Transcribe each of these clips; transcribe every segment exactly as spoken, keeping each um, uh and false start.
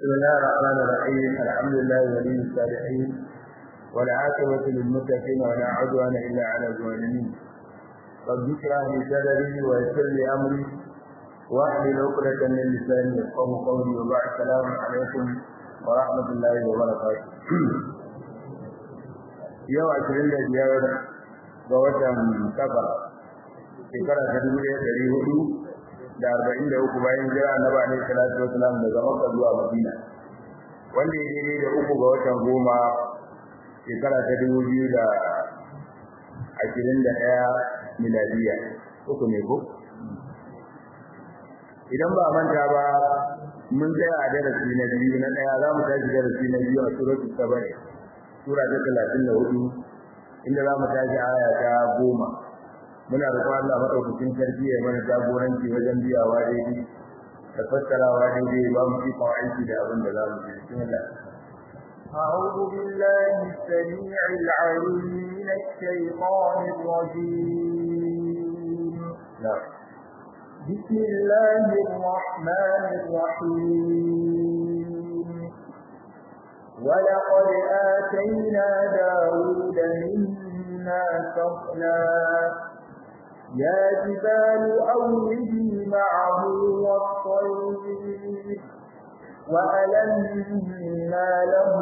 بسم الله الرحمن الرحيم الحمد لله ولي الصالحين والعاقبة للمتقين ولا عدوان إلا على الظالمين رب اشرح لي صدري ويسر لي أمري واحلل عقدة من لساني يفقهوا قولي وبعد السلام عليكم ورحمة الله وبركاته يوم عشرين ديار بوجه سفر shekara ta dubu ɗaya ɗari hudu da arba'in da uku bayan jira annabi alaihi salatu wasalam daga Makka zuwa Madina wanda ya daidai da uku ga watan goma shekara ta dubu biyu da ashirin da ɗaya miladiya uku ne ko idan ba manta ba mun tsaya a darasi na biyu na ɗaya za mu tashi darasi na biyu a suratul sabai sura ta talatin da hudu inda za mu tashi aya ta goma muna roƙon Allah madaukakin sarki ya mana jagoranci wajen biyawa daidai da fassarawa daidai ba mu iko aiki da abin da za mu yi bismillah أعوذ بالله السميع العليم من الشيطان الرجيم نعم بسم الله الرحمن الرحيم ولقد آتينا داود منا فضلا يا جبال أوبي معه والطير وألنا له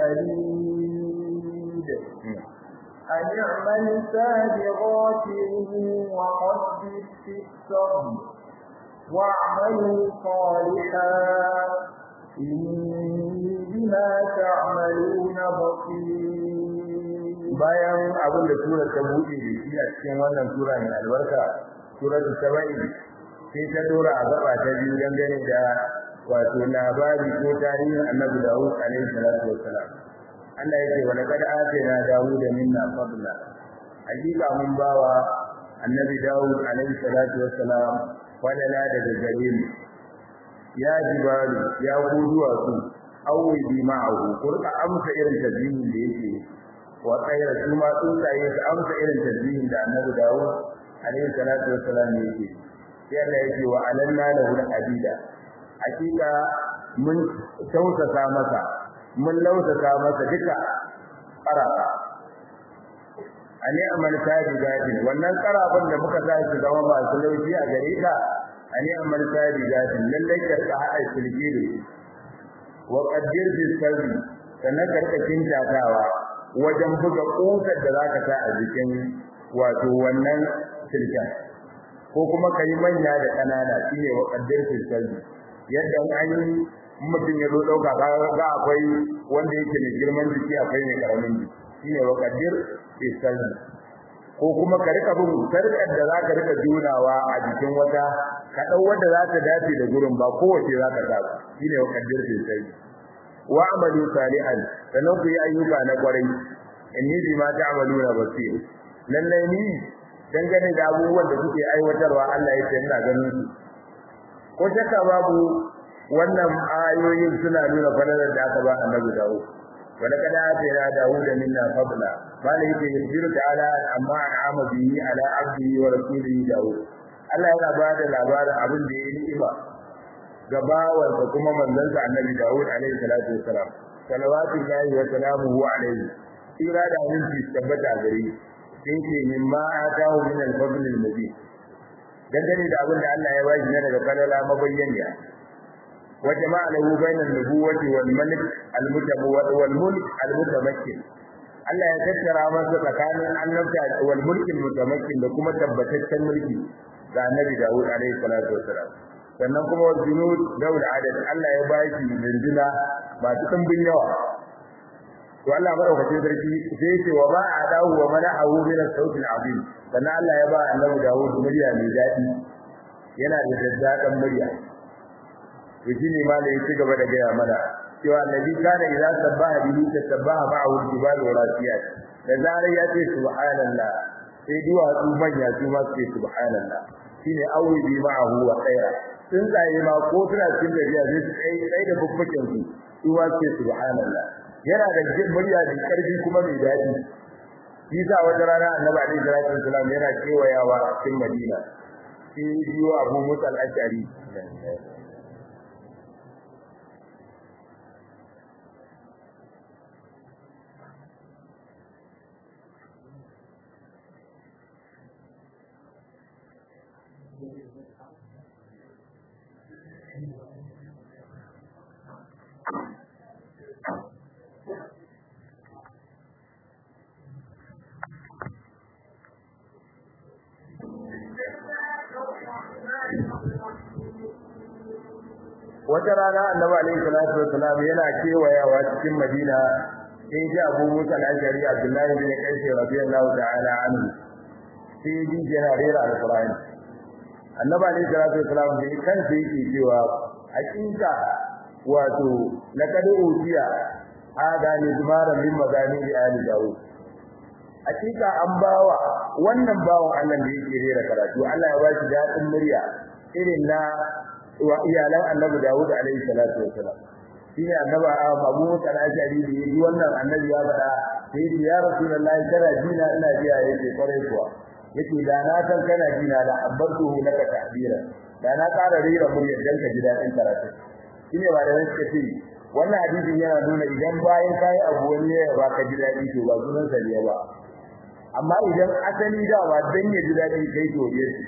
الحديد أن اعمل سابغات وقدر في السرد واعملوا صالحا إني بما تعملون بصير bayan abin da sura ta buɗe da shi a cikin wannan sura mai albarka suratul sabai sai ta dora a gaba ta biyu dangane da wato labari ko tarihin annabi Dawud alaihi salatu wassalam Allah yake wa laqad atina Dawuda minna fadla hakika mun bawa annabi Dawud alaihi salatu wassalam fadala daga gare mu ya jibalu ya guduwa su awwi bi ma'ahu kurka amsa irin tazimin da yake wa tsayar kuma tsuntsaye su amsa irin tasbihin da Annabi Dawud alaihi salatu wassalam yake sai Allah yake wa alanna lahu al-hadida hakika mun tausasa masa mun lausasa masa duka qaraba ani amal sadiqatin wannan qarabun da muka sa shi zama masu laushi a gare ka ani amal sadiqatin lalle karka hada shirki da shi wa qaddir bi sabri sannan karka kintatawa wajen buga kusar da zaka sa a jikin wato wannan silken ko kuma kai manya da kanana shine wa qaddir fil qalbi yadda an yi mutum ya zo dauka ga akwai wanda yake ne girman jiki akwai ne karamin jiki shine wa qaddir fil qalbi ko kuma ka rika bin sarkar da zaka rika junawa a jikin wata ka dau wanda zaka dace da gurin ba kowace zaka sa shine wa qaddir fil qalbi wa amalu salihan sanan ku yi ayyuka na kwarai inni bima ta'maluna basir lalle ni dangane da abubuwan da kuke aiwatarwa Allah yake ina ganin su ko shakka babu wannan ayoyin suna nuna falalar da aka ba Annabi Dawud wala kada atira Dawud minna fadla bala yake yusbiru ta'ala amma an'ama bihi ala abdihi wa rasulihi Dawud Allah yana ba da labarin abin da ya yi ni'ima gabawar da kuma manzansa Annabi Dawud alaihi salatu wassalam salawatullahi wa salamuhu alaihi ira da aminci tabbata gare shi yake min ma atahu min al-fadl al-mubin dangane da abin da Allah ya bashi na daga falala mabayyaniya wa jama'a lahu bayna an-nubuwati wal malik al-mutabawwid wal mulk al-mutamakkin Allah ya tattara masa tsakanin annabta wal mulk al-mutamakkin da kuma tabbataccen mulki ga Annabi Dawud alaihi salatu wassalam sannan kuma wa junud daul adad Allah ya bashi dindina ba dimbin yawa to Allah madaukakin sarki sai ce wa ba adahu wa malahu min as-sawt al-azim sannan Allah ya ba Annabi Dawud murya mai dadi yana da daddadan murya to shine ma da yake gaba da gaya mana cewa annabi kana idza sabbaha bihi tasabbaha ma'ahu al-jibal wa rasiyat da zarar ya ce subhanallah sai duwatsu manya su ma su ce subhanallah shine awi bi ma'ahu wa khaira sun tsaye ma ko suna cikin dariya zai su tsaye tsaye da bubbukin su su ma su ce subhanallah yana da murya da karfi kuma mai dadi Isa wata rana annabi alaihi salatu wasallam yana kewayawa a cikin Madina sai biyo Abu Musa al-Ash'ari wata rana annabi alaihi salatu wassalam yana kewayawa cikin Madina sai ji Abu Musa al-Ashari Abdullahi bin Qais radiyallahu ta'ala anhu sai ji yana rera al-Qur'ani annabi alaihi salatu wassalam bai kansa yake cewa hakika wato laqad utiya hada ni zumaran min magani ali Dawud hakika an bawa wannan bawan Allah da yake rera karatu Allah ya ba shi dadin murya irin na wa iyalan Annabi Dawud alaihi salatu wasalam shine annabi Abu Musa al-Ashari da yi wannan annabi ya faɗa sai ya Rasulullahi kana jina ina jiya yake kwarai kuwa yake da na san kana jina da abbartuhu laka ta'bira da na ƙara rera muryar dan ka ji dadin karatu shine ba da wani kace wannan hadisin yana nuna idan bayan kai abu wani ya baka ji dadi to ba sunan sa ne ba amma idan asali dawa dan ya ji dadi kai to yace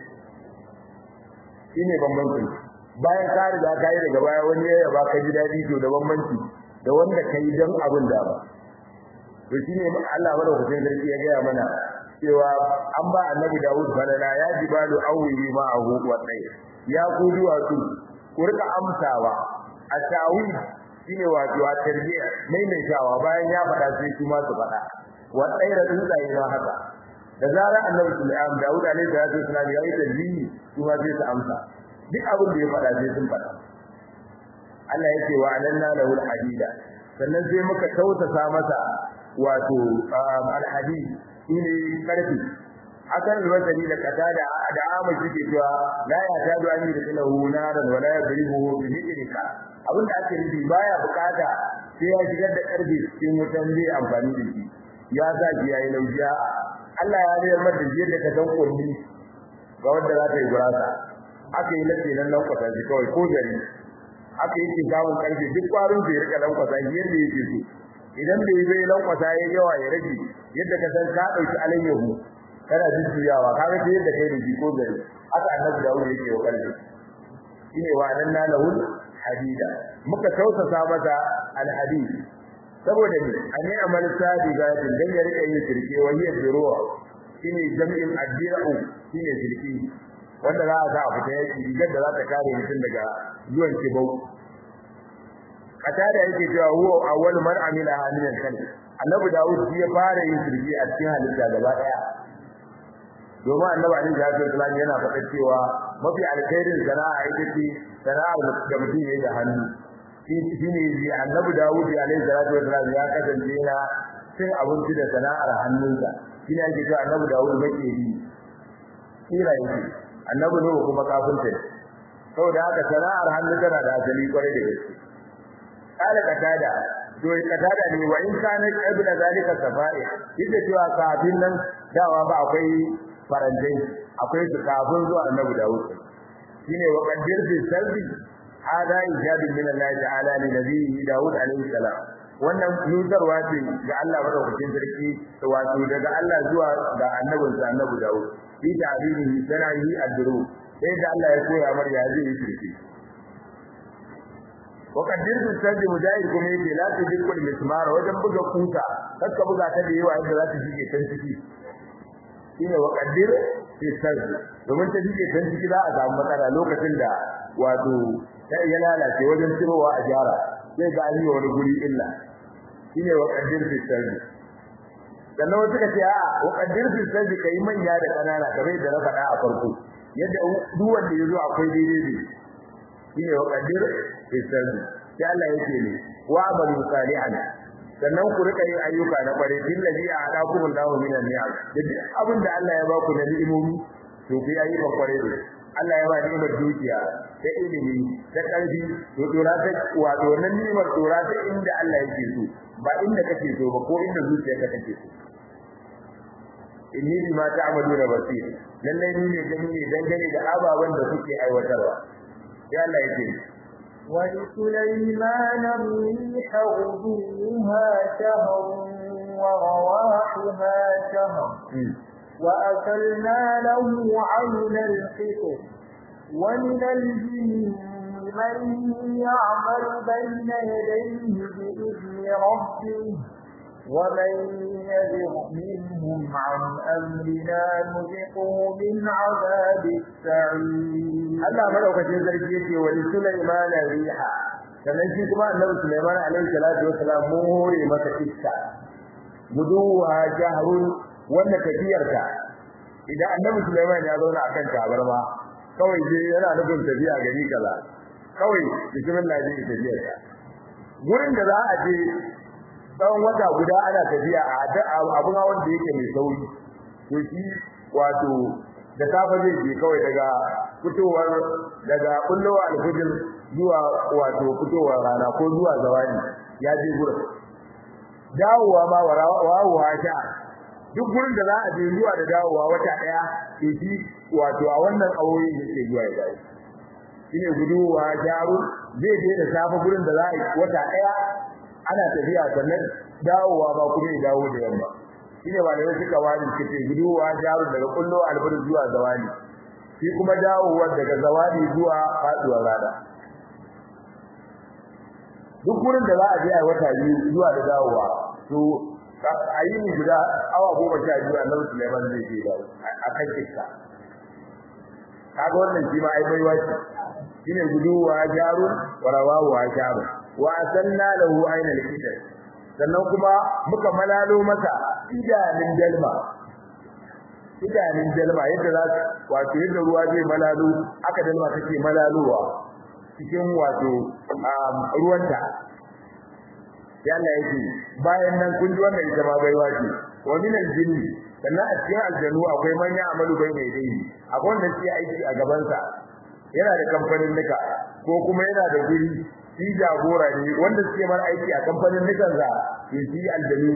shine bambanci bayan ka riga kai daga baya wani ya baka ji dadi to da bambanci da wanda kai dan abin da ba to shine Allah madaukakin sarki ya ga mana cewa an ba annabi Dawud falala ya jibalu awwi ma'ahu wa tay ya ku duwatsu ku rika amsawa a tawi shine wato a tarbiya mai mai shawa bayan ya faɗa sai kuma su faɗa wa tay da tsuntsaye na haka da zara annabi Sulaiman Dawud alaihi salatu wasallam ya yi tarbiyi kuma sai su amsa duk abin da ya faɗa sai sun faɗa Allah yake wa alanna lahu alhadida sannan sai muka tausasa masa wato alhadid shine karfi akan alwasali da kata da da amma suke cewa la ya tadu an yi da lahu naran wala yadribu bi hijrika abinda ake nufi baya bukata sai ya shigar da karfi cikin wutan zai amfani da shi ya sa shi yayi laujiya Allah ya rayar mata da yadda ka dan kulli ga wanda za ta yi gurasa aka yi lafiya nan nan kwata shi kawai ko gari aka yi kin samun karfi duk kwarin da ya rika dan kwata yadda yake so idan bai bai lan kwata yayi yawa ya rage yadda ka san ka dauki alayyahu kana jujjuyawa kaga sai yadda kai da ko gari aka annabi Dawud yake wa kalli shine wa anna lahu hadida muka tausasa masa alhadid saboda ne ani amal sadiqatin dan ya rika yin shirke wa hiya duruwa shine jami'in addi'u shine shirki wanda za a sa a fita yaki rigar da za ta kare mutum daga zuwan kibau kata da yake cewa huwa awwal man amila min al-khalq annabi Dawud shi ya fara yin shirki a cikin halitta gaba daya domin annabi Ali sallallahu alaihi wasallam yana faɗa cewa mafi alkhairin sana'a ita ce sana'ar da mutum yayi da hannu shi ne ji annabi Dawud alaihi salatu wasallam ya kasance yana cin abinci da sana'ar hannunsa shi ne ake cewa annabi Dawud bake yi kira yake annabi ne kuma kafinta saboda haka sana'ar hannu tana da asali kwarai da gaske kala katada to katada ne wa in kana qabla zalika safa'i yadda cewa kafin nan dawa ba akwai faranjai akwai su kafin zuwa annabi Dawud shine wa qaddir fi sarbi hada ijabin min Allah ta'ala li nabiyyi Dawud alaihi salam wannan nutarwa ce ga Allah madaukakin sarki wato daga Allah zuwa ga annabinsa annabi Dawud bi ta'birihi sana'i adru sai da Allah ya koya mar ya zai yi shirki وقدر بالسد مجاهد kuma yake la ta dikul mismar wajen buga kuta kakka buga ta da yawa inda za ta shige kan ciki shine waqaddir bisad domin ta shige kan ciki za a samu matsala lokacin da wato ya lalace wajen cirowa a jara sai ga an yi wani guri illa shine waqaddir bisad sannan wasu ka ce a waqaddir bisad kai manya da kanana kamar da na faɗa a farko yadda duk wanda yazo akwai daidai shine waqaddir bisad sai Allah yake ne wa amalu salihan sannan ku rika yin ayyuka na bare billahi a hada ku Allahu minan ni'am duk abin da Allah ya ba ku na ni'imomi to ku yi ba kware ne Allah ya ba ni'imar dukiya da ilimi da kalbi to dora ta wato wannan ni'imar dora ta inda Allah yake so ba inda kake so ba ko inda zuciyarka take so inni bima ta'maluna basir lalle ni ne gani ne dangane da ababan da kuke aiwatarwa ya Allah yake ولسليمان الريح غدوها شهر ورواحها شهر وأكلنا له عين القطر ومن الجن من يعمل بين يديه بإذن ربه ومن يزغ منهم عن أمرنا نذقه من عذاب السعير. Allah madaukakin sarki yake wa Sulaiman riha, sannan shi kuma Annabi Sulaiman alaihi salatu wassalam mun hore masa iska guduwa jahrun wanda tafiyarta idan Annabi Sulaiman ya zauna akan tabarma kawai sai yana nufin tafiya gari kaza kawai bismillah zai tafiya ta gurin da za a je tsawon wata guda ana tafiya a abun hawan da yake mai sauri to shi wato da safa zai je kawai daga fitowar daga kullowa alfujir zuwa wato fitowar rana ko zuwa zawani ya je gurin dawowa ma wawa sha duk gurin da za a je zuwa da dawowa wata daya to shi wato a wannan aure yake zuwa ya dawo shine guduwa jaru zai je da safa gurin da za a yi wata daya ana tafiya sannan dawowa ba kuma ya dawo da yamma shine ba da suka wani kace guduwa jaru daga kullo albur zuwa zawani shi kuma dawowa daga zawani zuwa faduwar rana duk gurin da za a je a wata biyu zuwa da dawowa to ayi guda awa goma sha biyu Annabi Sulaiman zai je dawo akan kissa kaga wannan shi ma ai baiwa ce shine guduwa jaru wa rawahu jaru wa asanna lahu aynal kitab sannan kuma muka malalo masa idanun dalma idanun dalma yadda za wato yadda ruwa zai malalo aka dalma take malalowa cikin wato ruwanta ya Allah yake bayan nan kun ji wannan ita ma baiwa ce wa min al-jinni sannan a cikin aljanu akwai manya amalu bai mai dai akwai wanda ke aiki a gaban sa yana da kamfanin nika ko kuma yana da guri shi jagora ne wanda suke mar aiki a kamfanin nikan sa shi aljanu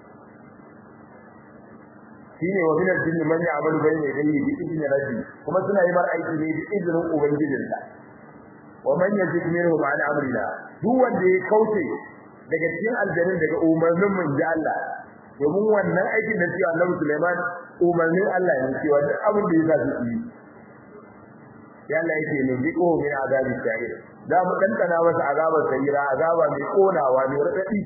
shine wa min al-jinni man ya'malu bayna yadayhi bi idni rabbi kuma suna yi mar aiki ne da izinin ubangijinsa wa man yazid minhum an amrina duk wanda ya kauce daga cikin aljannin daga umarnin mun ji Allah domin wannan aikin da cewa Annabi Sulaiman umarnin Allah ne cewa duk abin da ya sa su yi ya Allah yake ne bi ko min azabi sa'ir da mu dantana masa azabar sa'ira azaba mai konawa mai radadi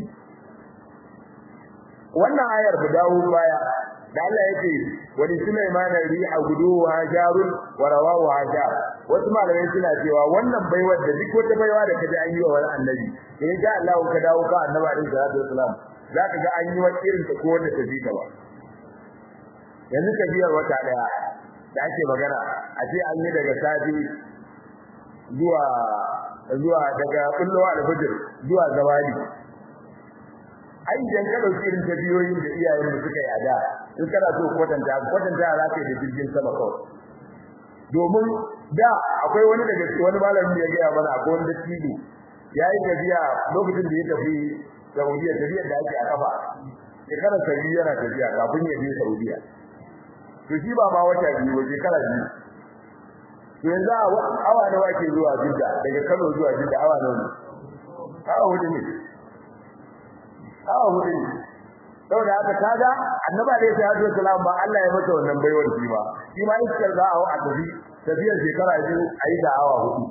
wannan ayar bu dawo baya da Allah yake wani Sulaiman ri'a guduwa jarun wa rawahu hajar wasu malamai suna cewa wannan baiwar da duk wata baiwa da kaje an yi wa wani annabi in ga Allah ka dawo ka annabi alaihi salatu wasalam zaka ga an yi wani irin ta ko wanda ta fita ba yanzu ka biyar wata daya da ake magana a ce an yi daga safi zuwa zuwa daga kullu al-fajr zuwa zawali ai dan ka dauki irin tabiyoyin da iyayen mu suka yi ada in kana so kwatanta kwatanta za ka yi da jirgin sama kawai domin da akwai wani daga wani malami ya ga mana akwai wanda tido yayi tafiya lokacin da ya tafi Saudiya tafiyar da ake a kafa shekara sabi yana tafiya kafin ya je Saudiya to shi ba ma wata biyu waje kala biyu to yanzu awa nawa ake zuwa Jidda daga Kano zuwa Jidda awa nawa ne awa hudu ne awa hudu ne saboda haka kaga annabi alaihi salatu wasalam ba Allah ya masa wannan baiwar shi ba shi ma iskar za a hawa a tafi tafiyar shekara biyu ayi da awa hudu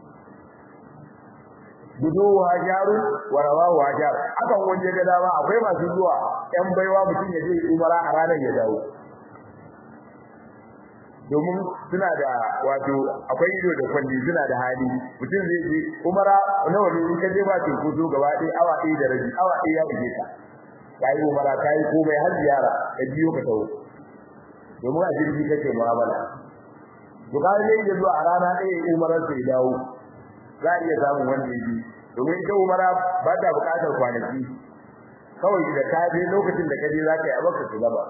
gudu hajaru wa rawahu hajar akan wanje ga dama akwai masu zuwa ɗan baiwa mutum ya je umara a ranar ya dawo domin suna da wato akwai ido da kwalli suna da hali mutum zai je umara nawa ne in ka je ba kin kuzo gaba ɗaya awa ɗaya da rabi awa ɗaya ya buge ka kai umara kai komai har ziyara ka biyo ka tawo domin a jirgi kake mu'amala to ka ne ya zo a rana ɗaya umarar sai dawo za a iya samun wanda yake domin ita umara ba ta buƙatar kwanaki kawai da ka je lokacin da ka je za ka yi abaka su gaba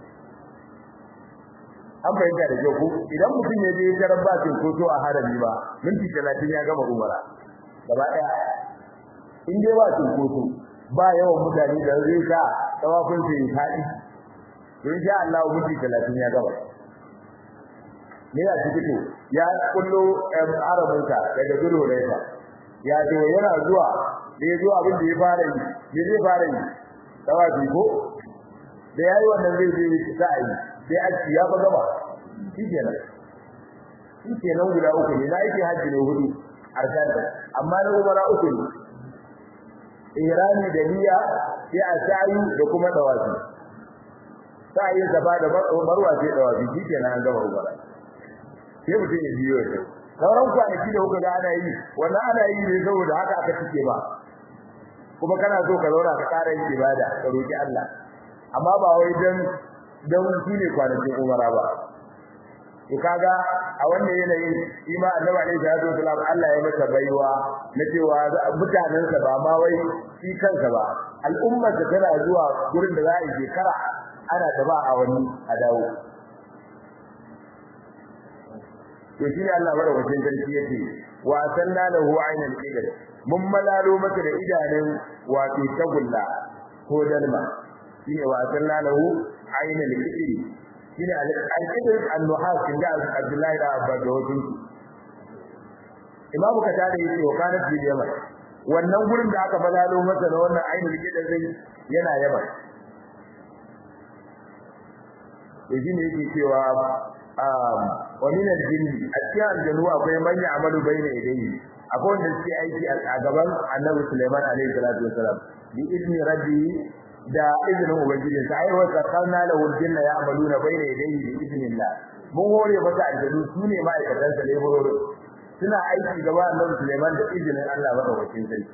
an fahimta da kyau idan mutum ya je karan ba cin koto a harami ba minti talatin ya gama umara gaba ɗaya in dai ba cin koto ba yawan mutane da zai sa tawafin su yi haɗi to insha Allah minti talatin ya gaba ne ya ci fito ya kullo arabunka daga gudu da ita ya zo yana zuwa da ya zo abin da ya fara yi me zai fara yi tawafi ko da yayi wannan zai je sai sai aji ya ba gaba shikenan shikenan guda uku ne na yake haji ne hudu arkan amma na umara uku ne ihrami da niyya sai a sa'i da kuma dawafi sa'i gaba da marwa sai dawafi shikenan an gama umara sai mutum ya biyo shi sauran kwanaki da kuka ga ana yi wannan ana yi ne saboda haka aka cike ba kuma kana so ka zauna ka ƙara yin ibada ka roki Allah amma ba wai dan dan shi ne kwanakin umara ba to kaga a wannan yanayin shi ma Annabi alaihi salatu wasallam Allah ya masa baiwa na cewa mutanen sa ba ma wai shi kansa ba al'ummar ta tana zuwa gurin da za a yi shekara ana da ba a wani a dawo to shi Allah madaukakin sarki yake wa sanna lahu aynal qidr mun malalo masa da idanun wato tagulla ko dalma shine wa sanna lahu aynal qidr shine al-qidr an-nuhas inda Abdullahi da Abba da wasu Imam Qatada yake wa kana fi Yaman wannan gurin da aka malalo masa da wannan aynal qidr din yana Yaman to shine yake cewa wa min al-jinn asiya al-jinn akwai man ya'malu bayna yadayhi akwai wanda suke aiki a gaban Annabi Sulaiman alaihi salatu wasalam bi izni rabbi da izinin ubangiji sai ai wa sakalna lahu al-jinna ya'maluna bayna yadayhi bi idnillah mun hore masa aljanu sune ma'aikatan sa laborori suna aiki gaban Annabi Sulaiman da izinin Allah madaukakin sarki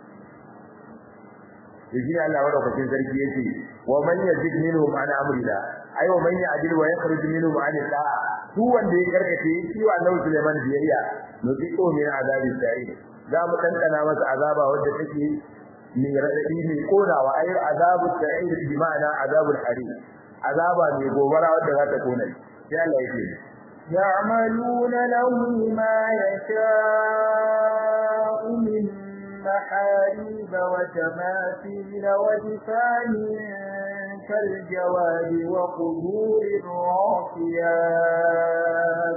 yaji Allah madaukakin sarki yace wa man yazid minhum an amrina ai wa man ya'dil wa yakhruj minhum an ta'a duk wanda ya karkace shi wa Allah Sulaiman biyayya nuziqo min azabi sa'id za mu dandana masa azaba wanda take mai radadi mai kodawa ai azabu sa'id bi ma'ana azabul harim azaba mai gobara wanda za ta kona sai Allah yake يعملون له ما يشاء من محاريب وتماثيل وجفان كالجواب وقدور الراسيات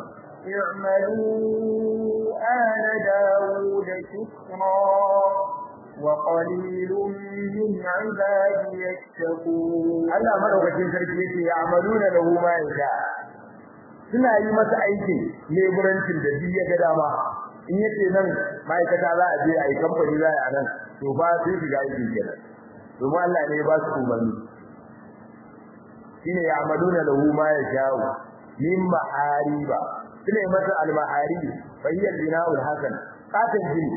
اعملوا آل داود شكرا وقليل من عبادي الشكور الله مدوكين sarki yake ya'maluna lahu ma yasha suna yi masa aiki leburancin da duk ya ga dama in yace nan ma'aikata za a je a yi kamfani za a nan to ba sai shiga aikin kenan to Allah ne ya ba su umarni shine ya'maluna lahu ma yasha'u min ma'ariba sune masa al-ma'arib bayya bina'ul hasan katan jini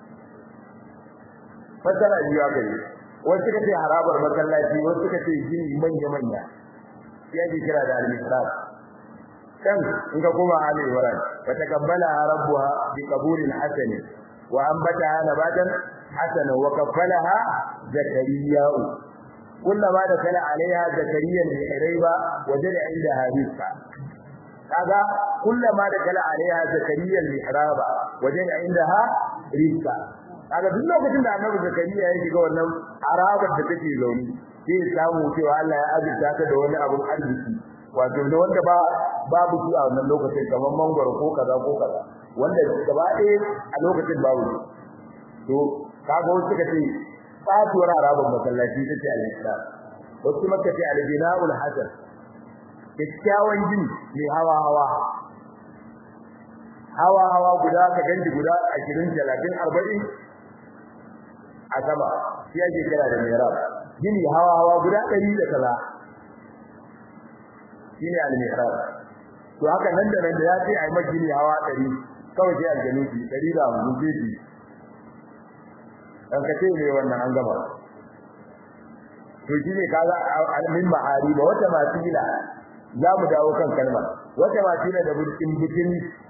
fasara jiya kai wasu kace harabar masallaci wasu kace jini manya manya yaji kira da al-misraf kan in ga kuma ali waran wa takabbala rabbuha bi qabulin hasan wa ambataha nabatan hasana wa kaffalaha zakariya kullama da kala alaiha zakariya bi iraiba wajada indaha rizqa kaga kullama da kala alaiha zakariya bi iraba wajada indaha rizqa kaga duk lokacin da annabi zakariya ya shiga wannan arabar da take zauni sai samu cewa Allah ya azurta ta da wani abun arziki wato da wanda ba babu shi a wannan lokacin kamar mangoro ko kaza ko kaza wanda gaba ɗaya a lokacin babu to kaga wasu suka ce fatuwar arabar masallaci take al-islam wasu maka ce al-bina'ul hasan kyakkyawan gini mai hawa hawa hawa hawa guda ka ganji guda ashirin talatin arba'in a sama shi ake kira da mihrab gini hawa hawa guda ɗari da kaza shine al-mihrab to haka nan da nan da ya ce ai magini hawa ɗari kawai sai aljanubi ɗari da hamsin dan kace ne wannan an gaba to shine kaga al-min ma'ariba wata matila za mu dawo kan kalma wata matila da bukin bukin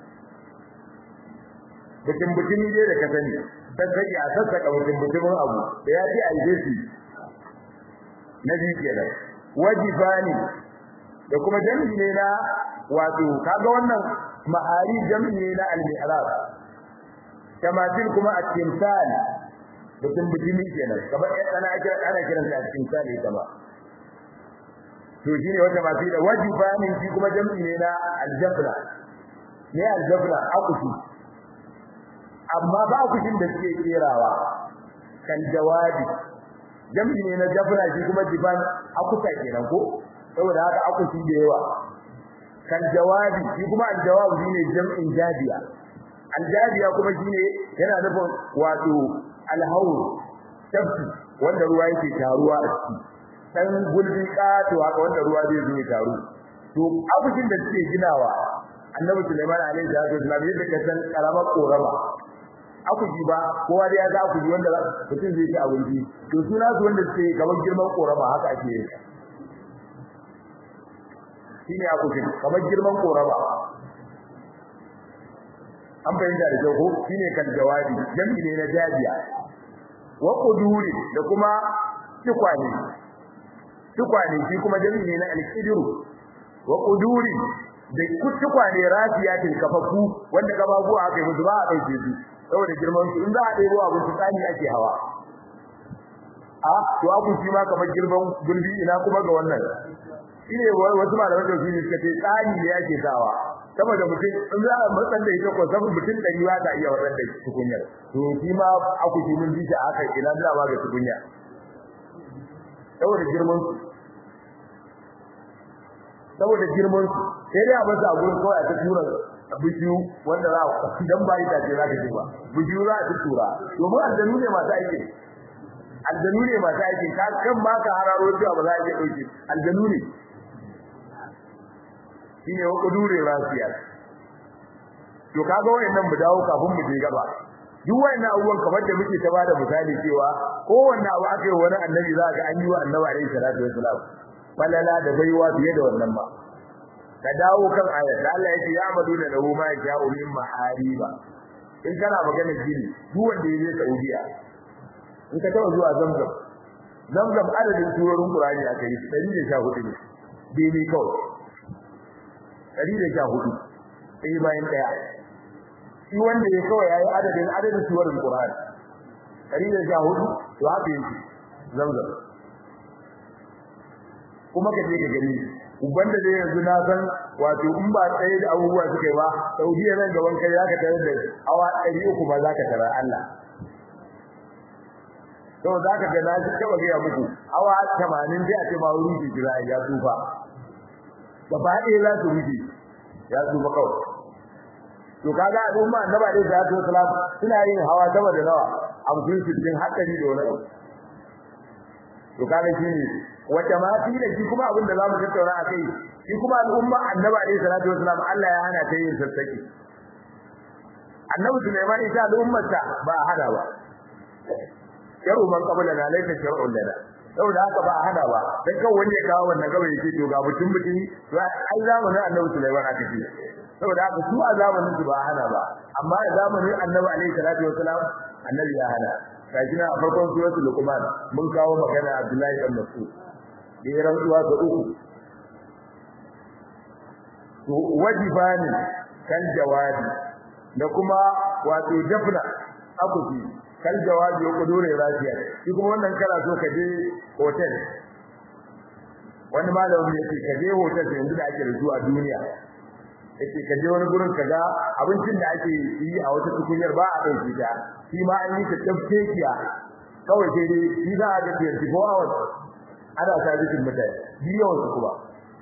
bukin bukin ne da ka sani dan sai a sassaka bukin bukin abu da ya ce ai dai nabi kenan wajibani da kuma jami'i ne na wato kaga wannan ma'ari jami'i ne na al-mi'rab tamathil kuma at-timsal mutum bijimi kenan kamar ana kira ana kiran ta timsal ita ba to shine wata mafi da wajibani shi kuma jami'i ne na al-jabra ne al-jabra akushi amma ba akushin da suke kirawa kan jawabi jami'i ne na jabra shi kuma jiban akusa kenan ko saboda haka akushi da yawa kan jawabi shi kuma al-jawab shine jam'in jadiya al-jadiya kuma shine yana nufin wato al-hawl tafsi wanda ruwa yake taruwa a ciki dan gulbi kato haka wanda ruwa zai zo ya taru to abucin da suke ginawa Annabi Sulaiman alaihi wasallam yadda ka san karamar korama akuji ba kowa da ya ga akuji wanda mutum zai ci abinci to suna su wanda suke kamar girman korama haka ake yi shine akuji kamar girman korama an bayyana da jago shine kan jawabi jami'i ne na jabiya wa quduri da kuma tukwane tukwane shi kuma jami'i ne na al-qidru wa quduri da tukwane rafiyatin kafafu wanda gababuwa aka yi musu ba a dauke su saboda girman su in za a ɗebo abin tsani ake hawa a to aku shi ma kamar girman gulbi ina kuma ga wannan shine wasu malaman da su ne suka ce tsani ne yake sawa saboda mutum in za a matsan da ita ko saboda mutum dari ba ta iya wannan da tukunyar to shi ma aku shi mun bisa aka ina da ba ga tukunya saboda girman su saboda girman su sai dai a masa a gurin kawai a ta tura bijiyu wanda za a idan ba ita ce za ka ce ba bijiyu za a ta tura domin aljanu ne masu aiki aljanu ne masu aiki ka kan ma ka hararo cewa ba za a iya ɗauke aljanu ne shine wa kudure rafiya to kaga wayannan mu dawo kafin mu je gaba duk wayannan abubuwan kamar da muke ta bada misali cewa kowanne abu aka yi wani annabi za ga an yi wa annabi alaihi salatu wassalam falala da baiwa fiye da wannan ba ka dawo kan ayat Allah yake ya amadu da lahu ma ya'u min mahariba in kana magana gini duk wanda yaje Saudiya in ka tawo zuwa Zamzam Zamzam adadin surorin Qur'ani aka yi ɗari da sha hudu ne bai ne kawai ɗari da sha hudu sai bayan daya shi wanda ya kawai yayi adadin adadin surorin Qur'ani ɗari da sha hudu to haka yake Zamzam kuma ka je ka gani ubanda da yanzu na san wato in ba tsaye da abubuwa suka yi ba Saudiya nan gaban kai zaka tarar da awa ɗari uku ba zaka tarar Allah to zaka ga na ji kaba ga muku awa tamanin dai a ce ma ruji jira ya tsufa gaba ɗaya za su ruji ya tsufa kawai to kaga al'umma annaba dai da to salam suna yin hawa sama da nawa hamsin sittin hakkari da wani to kaga shi ne wata ma fi da shi kuma abin da zamu tattauna akai shi kuma al'umma annabi alayhi salatu wasalam Allah ya hana ta yin sassaki annabi Sulaiman ita al'ummarsa ba hada ba yaro man kabula da laifin shar'un lana saboda haka ba hada ba dan kan wanda ya kawo wannan gaba yake to ga mutun mutun to ai zamanin annabi Sulaiman aka ce saboda haka su a zamanin su ba hada ba amma a zamanin annabi alayhi salatu wasalam annabi ya hada kaji na farkon suratul luqman mun kawo magana Abdullahi ibn Mas'ud da ya rantsuwa ga uku to wajibani kan jawabi da kuma wato jafna akuti kan jawabi ko dore rafiya shi kuma wannan kana so ka je hotel wani malamin yake ka je hotel yanzu da ake da su a duniya yake ka je wani gurin kaga abincin da ake yi a wata tukunyar ba a dauki ta shi ma an yi ta tafkekiya kawai sai dai shi za a ga twenty-four hours ana sabitin mutane biyan su kuma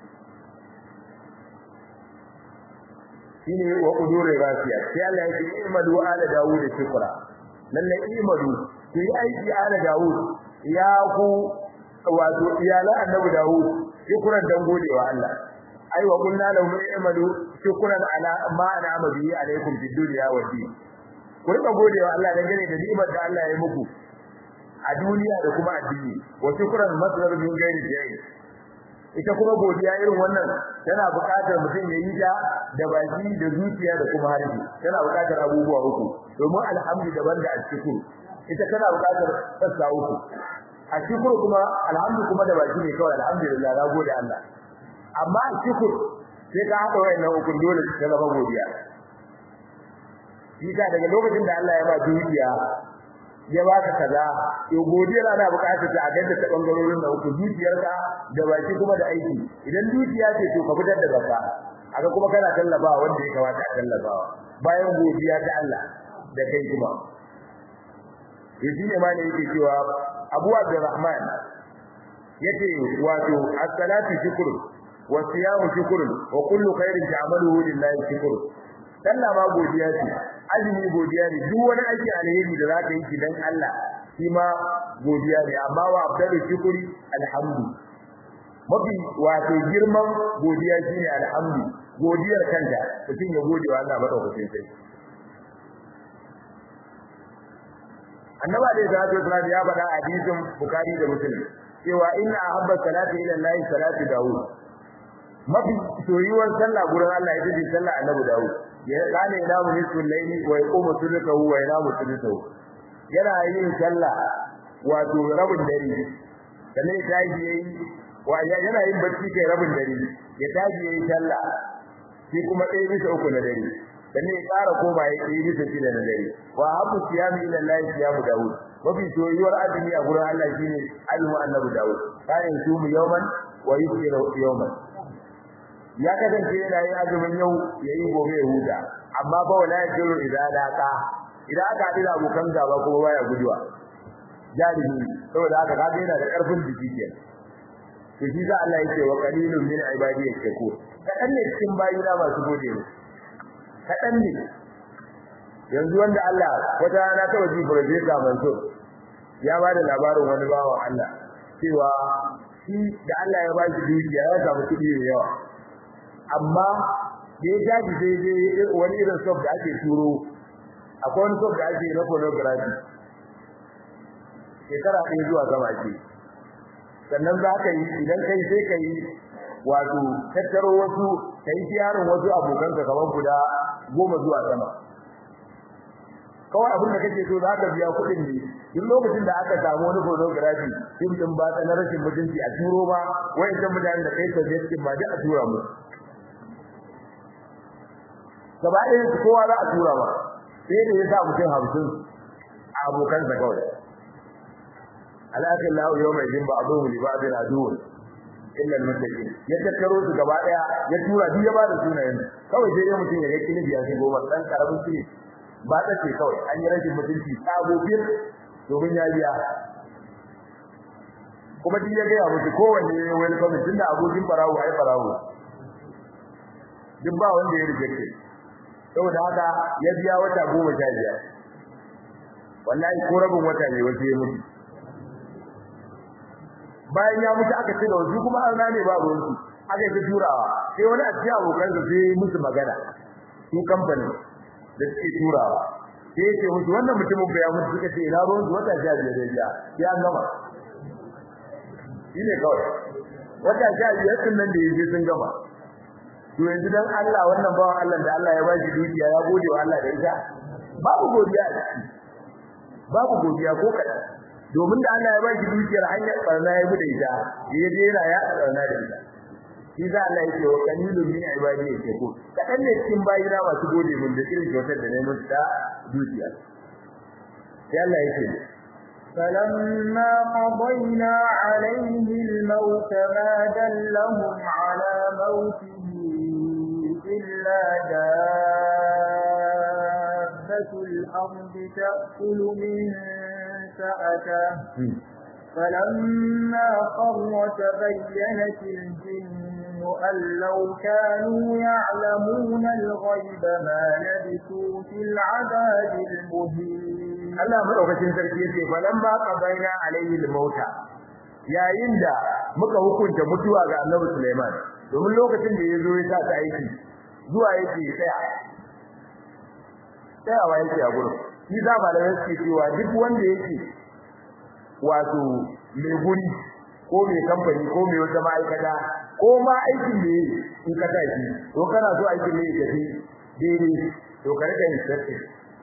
shine wa qudure rafiya sai Allah ya ce imadu ala daud shukra lalle imadu sai aiki ala daud ya ku wato iyalan annabi daud shukran dan godewa Allah ai wa kunna lahum imadu shukran ala ma an'ama bihi alaikum fid dunya wa din ku rika godewa Allah dan gane da ni'imar da Allah ya muku a duniya da kuma addini wa shukran masdar min gairi jayi ita kuma godiya irin wannan tana buƙatar mutum ya yi ta da baki da zuciya da kuma harshe tana buƙatar abubuwa uku domin alhamdu daban da ashkuru ita tana buƙatar sassa uku ashkuru kuma alhamdu kuma da baki ne kawai alhamdulillah na gode Allah amma ashkuru sai ka haɗa wayannan uku dole ka zama godiya shi daga lokacin da Allah ya ba dukiya ya baka kaza to godiyar ana buƙatar ta a gadda ta bangarorin da uku zuciyarka da baki kuma da aiki idan dukiya ce to ka fitar da zakka aka kuma kana tallafawa wanda ya kamata a tallafawa bayan godiya ta Allah da kai kuma yaji ne ma ne yake cewa Abu Abdurrahman yace wato as-salatu shukr wa siyamu shukr wa kullu khairin ta'maluhu lillahi shukr sallah ma godiya ce azumi godiya ne duk wani aiki alheri da zaka yi dan Allah shi ma godiya ne amma wa abdalu shukuri alhamdu mafi wato girman godiya shine alhamdu godiyar kanta mutum ya gode wa Allah madaukakin sai annabi alaihi salatu wasallam ya faɗa a hadisin bukhari da muslim cewa inna ahabba salati ila Allah salatu daud mafi soyuwar sallah gurin Allah ita ce sallah annabi daud ya kana ila nisful layli wa yaqumu thuluthahu wa yanamu thuluthahu yana yin sallah wato rabin dare sannan ya tashi yayi wa yana yin bacci kai rabin dare ya tashi yayi sallah shi kuma ɗaya bisa uku na dare sannan ya ƙara koma ya ɗaya bisa shida na dare wa habu siyami ila Allah siyamu daud mafi soyuwar azumi a gurin Allah shine azumin annabi daud kayan su mu yawman wa yusiru yawman ya kasance yana yin azumin yau yayi gobe ya huta amma ba wala yajiru idan laqa idan aka haɗu da abokan gaba kuma baya guduwa jarimi saboda haka kaga yana da ƙarfin jiki kenan to shi za Allah yake wa qalilun min ibadi yashkur kadan ne cikin bayina masu gode ne kadan ne yanzu wanda Allah wata rana ta waje professor Mansur ya bada labarin wani bawan Allah cewa shi da Allah ya ba shi dukiya ya samu kudi da yawa amma da ya jaji sai dai wani irin soft da ake turo akwai wani soft da ake na pornography shekara ɗaya zuwa sama ce sannan za ka yi idan kai sai ka yi wato tattaro wasu ka yi tiyarin wasu abokanka kamar guda goma zuwa sama kawai abin da kake so za ka biya kuɗin ne duk lokacin da aka samu wani photography fim din ba na rashin mutunci a turo ba wayancan mutanen da kai suggestion ba duk a tura mu gaba ɗaya kowa za a tura ba sai da ya sa mutum hamsin a abokansa kawai alakin lahu yawma idin ba'dhu li ba'din aduwwun illa al-muttaqin ya tattaro su gaba daya ya tura duk ya ba da sunayen kawai sai dai mutum ya ga kilibi ya shigo ba dan karamin shi ba ta ce kawai an yi rashin mutunci sabobin domin ya biya kuma din ya ga musu kowanne ne welcome tunda abokin farawo ai farawo duk ba wanda ya rike saboda haka ya biya wata goma sha biyar wallahi ko rabin wata ne wace ya mutu bayan ya mutu aka ce da wasu kuma an ne ba ruwan su aka yi turawa sai wani a cikin abokan sa sai musu magana su kamfani da suke turawa sai ya ce musu wannan mutumin bai mutu suka ce ina ruwan su wata sha biyar da biya ya gama shine kawai wata sha biyar din nan da yaje sun gama to yanzu dan Allah wannan bawan Allah da Allah ya ba shi dukiya ya gode wa Allah da ita babu godiya babu godiya ko kada domin da Allah ya ba shi dukiyar hanyar barna ya bude ita yaje yana ya barna da ita shi za Allah yake wa qalilun min ibadi yake ko kadan ne cikin bayina masu gode mun da irin kyautar da nayi musu da dukiya sai Allah yake فلما قضينا عليه الموت ما دلهم على موته إلا دابة الأرض تأكل من سأته فلما خر تبينت الجن أن لو كانوا يعلمون الغيب ما لبثوا في العذاب المهين Allah madaukakin sarki yace falamma qadaina alayhi al-mauta yayin da muka hukunta mutuwa ga Annabi Sulaiman domin lokacin da yazo ya sa ta aiki zuwa yake tsaya tsayawa yake a gurin shi za malamai suke cewa duk wanda yake wato mai guri ko mai kamfani ko mai wata ma'aikata ko ma aikin ne in ka tashi to kana so aikin ne ya tafi daidai to ka rika yin sarki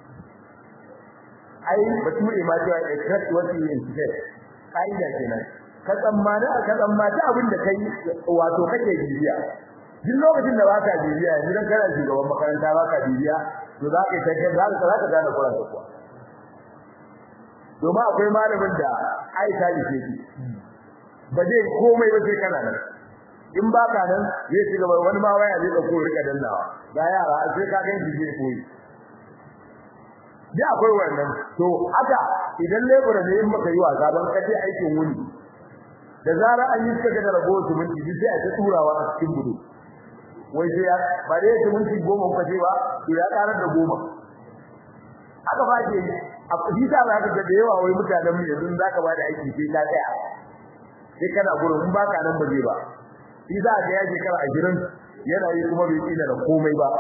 ai bature ma cewa exact what you intend kaida kenan ka tsammani ka tsammani abin da kai wato kake bibiya duk lokacin da baka bibiya idan kana shugaban makaranta baka bibiya to za ka take za ka za ka gane Qur'an ko kuwa domin akwai malamin da ai ta yi shi ba zai komai ba sai kana nan in baka nan zai shiga wani ma waya zai dauko rika dannawa ga yara sai ka ga shi zai koyi da akwai wannan to haka idan lebura ne in baka yi wasa ban kace aikin wuni da zara an yi kaga da rabo su minti sai a ta turawa a cikin gudu wai sai ya bare su minti goma ko ce ba to ya karar da goma haka ba ke a bisa za ka ga da yawa wai mutanen mu yanzu zaka ba da aiki sai ka tsaya sai kana gurin in baka nan ba zai ba shi za ga ya shekara ashirin yana yi kuma bai tsina da komai ba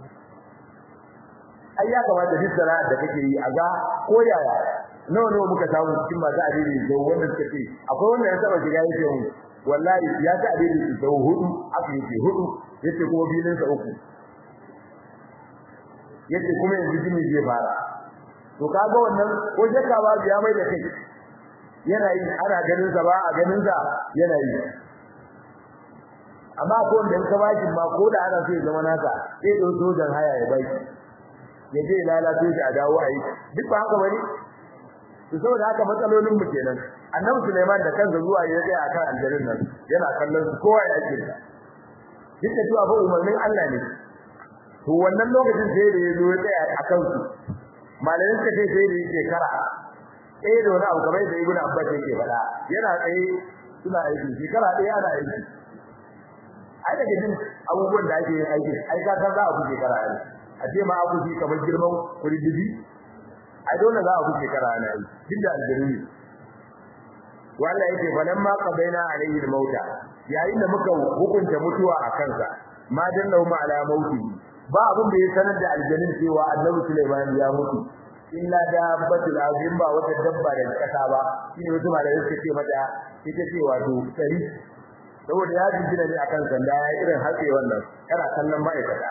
ai ya kamata duk sana'ar da kake yi a ga ko yaya nawa nawa muka samu cikin masu adiri da wanda suka ce akwai wanda ya saba shiga yake mu wallahi ya ta adiri da hudu aka yake hudu yace kuma bilin sa uku yace kuma yanzu jini zai fara to kaga wannan ko jaka ba ya mai da kai yana yi ana ganin sa ba a ganin sa yana yi amma ko da ka bashi ma ko da ana so ya zama naka sai don sojan haya ya bai ya je lalace shi a dawo a yi duk ba haka bane to saboda haka matsalolin mu kenan annabi Sulaiman da kansa zuwa ya tsaya akan aljarin nan yana kallon su kowa ya ake duk da cewa ba umarnin Allah ne to wannan lokacin sai da ya zo ya tsaya akan su malamin ka sai sai da yake kara eh da wani abu kamar da Ibn Abbas yake faɗa yana tsaye suna aiki shekara ɗaya ana aiki ai da gidan abubuwan da ake yin aiki ai ka san za a buge shekara ne a ce ma abu ji kamar girman kurdibi ai dole za a buge shekara ne duk da aljarumi wallahi yake falamma qadaina alayhi al-mauta yayin da muka hukunta mutuwa a kansa ma dallahu ma ala mauti ba abin da ya sanar da aljannin cewa annabi Sulaiman ya mutu illa dabbatul azim ba wata dabba da kasa ba shine wasu malamai suke ce mata ita ce wato tsari saboda ya jira ne akan sanda ya irin hatsi wannan kana kallon ma'aikata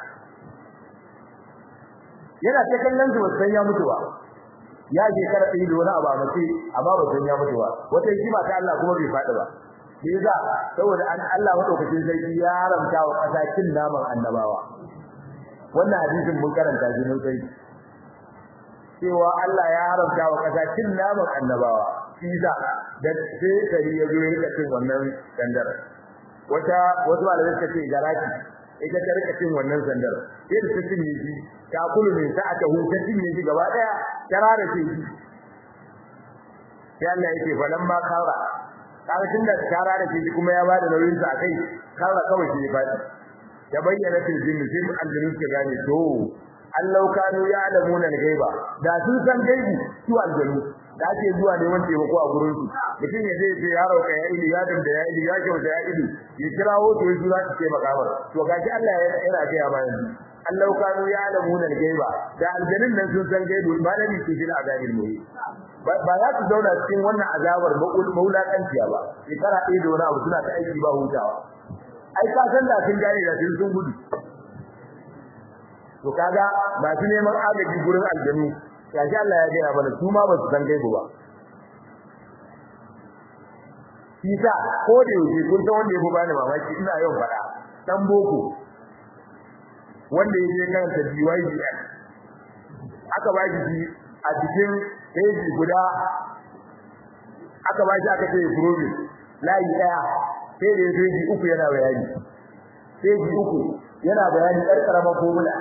yana ta kallon su sai ya mutu ba ya je kar dai da wani abu mace amma ba san ya mutu ba wata hikima ta Allah kuma bai fadi ba me yasa saboda an Allah madaukakin sarki ya haramta wa kasa cin naman annabawa wannan hadisin mun karanta shi mun sai cewa Allah ya haramta wa kasa cin naman annabawa shi yasa da sai kari ya zo ya cin wannan sandar wata wasu malamai suka ce garaki ita ta rika cin wannan sandar sai da ta cinye shi ta kullu ne ta aka huta cinye shi gaba daya tarara ce shi sai Allah yake falamma kara kaga tunda tarara ce shi kuma ya bada nauyin sa kai kara kawai shi ba ya bayyana fil jinni sai aljinnu ke gane to Allah kanu ya'lamuna al-ghaiba da sun san gaibi su aljannu da ake zuwa neman taimako a gurin su mutum ya je ya yaro ka ya ili ya da ya ili ya ke da ya ili ya kirawo to ya zuwa ce makamar to gaji Allah ya yana ga ya bayan Allah kanu ya'lamuna al-ghaiba da aljannin nan sun san gaibi ba da su jira azabil muhi ba za su zauna cikin wannan azabar maulakanciya ba shekara ɗaya da wani abu suna ta aiki ba hutawa ai ka san da sun gane da sun gudu to kaga masu neman agaji gurin aljanu kaji Allah ya gaya mana su ma ba su san gaibu ba Isa ko da yake kun san wanda ya fi bani mamaki ina yau fada dan boko wanda yake karanta D Y D S aka ba shi a cikin page guda aka ba shi aka ce promise layi daya sai da page uku yana bayani page uku yana bayani karkaraman formula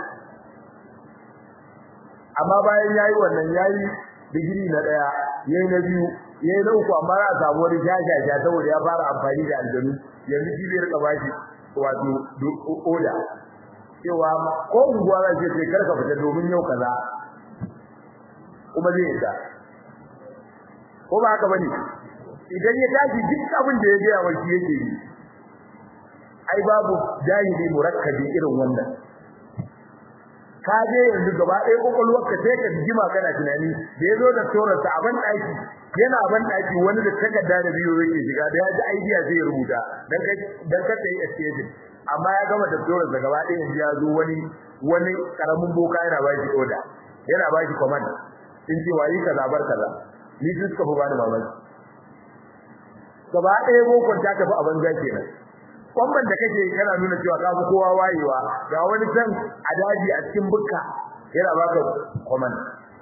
amma bayan yayi wannan yayi digiri na daya yayi na biyu yayi na uku amma za samu wani jajaja saboda ya fara amfani da aljanu yanzu shi bai rika bashi wato oda cewa ko unguwa za ce sai karka fita domin yau kaza kuma zai yadda ko ba haka bane idan ya tashi duk abin da ya ga yawa shi yake yi ai babu jahili murakkabi irin wannan ka je yanzu gaba ɗaya kokolwar ka sai ka jima kana tunani da yazo da torarsa a ban daki yana ban daki wani da takarda da biyo yake shiga da ya ji idea zai rubuta dan kai dan ka tayi escape amma ya gama da torarsa gaba ɗaya yanzu ya zo wani wani karamin boka yana ba shi order yana ba shi command in ce wayi kaza bar kaza ni duk ka ba ni mamaki gaba ɗaya bokon ta tafi a banza kenan kwamban da kake kana nuna cewa ka fi kowa wayewa ga wani san a daji a cikin bukka yana baka command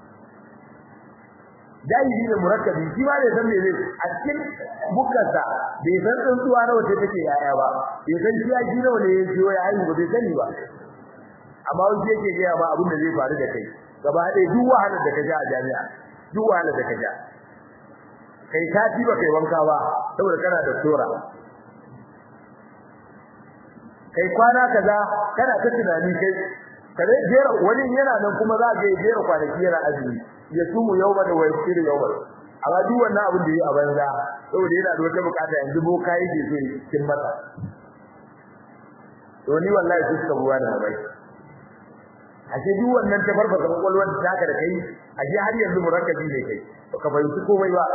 dai ne murakkabi shi ma ne san me zai a cikin bukkarsa bai san tsuntsuwa nawa ce take yaya ba bai san shi ya ji nawa ne ya ji ya haihu bai sani ba amma wani yake ga ba abin da zai faru da kai gaba ɗaya duk wahalar da ka ja a jami'a duk wahalar da ka ja kai sati ba kai wanka ba saboda kana da tsora kai kwana kaza kana ta tunani kai kare jera wani yana nan kuma za ga jera kwanaki yana azumi ya sumu yawman wa yafsiru yawman amma duk wannan abin da yi a banza saboda yana da wata bukata yanzu bo kai ke so cikin mata to ni wallahi sai suka buwa da bai ashe duk wannan tabarba ga kwakwalwar ta ka da kai ashe har yanzu murakkabi ne kai baka fahimci komai ba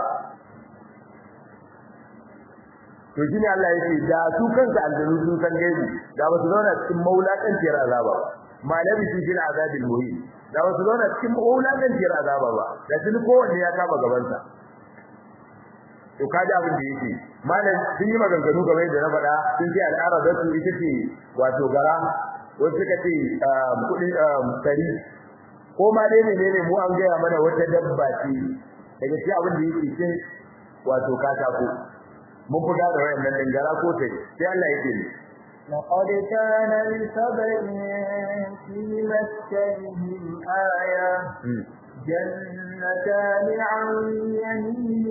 to shine Allah yake da su kanka aljanu sun san gaibi da ba su zauna cikin maulakanciyar azaba malami su fil azabil muhin da ba su zauna cikin maulakanciyar azaba ba da tun kowanne ya kama gaban sa to kaji abin da yake malam sun yi maganganu game da na faɗa sun ce al'arabatu ita ce wato gara wasu suka ce kudi kari ko ma dai menene mu an gaya mana wata dabba ce daga cikin abin da yake cin wato katako mun buga da wayannan dangara ko sai sai Allah yake ni لقد كان لسبع في مسكنهم آية جنتان عن يمين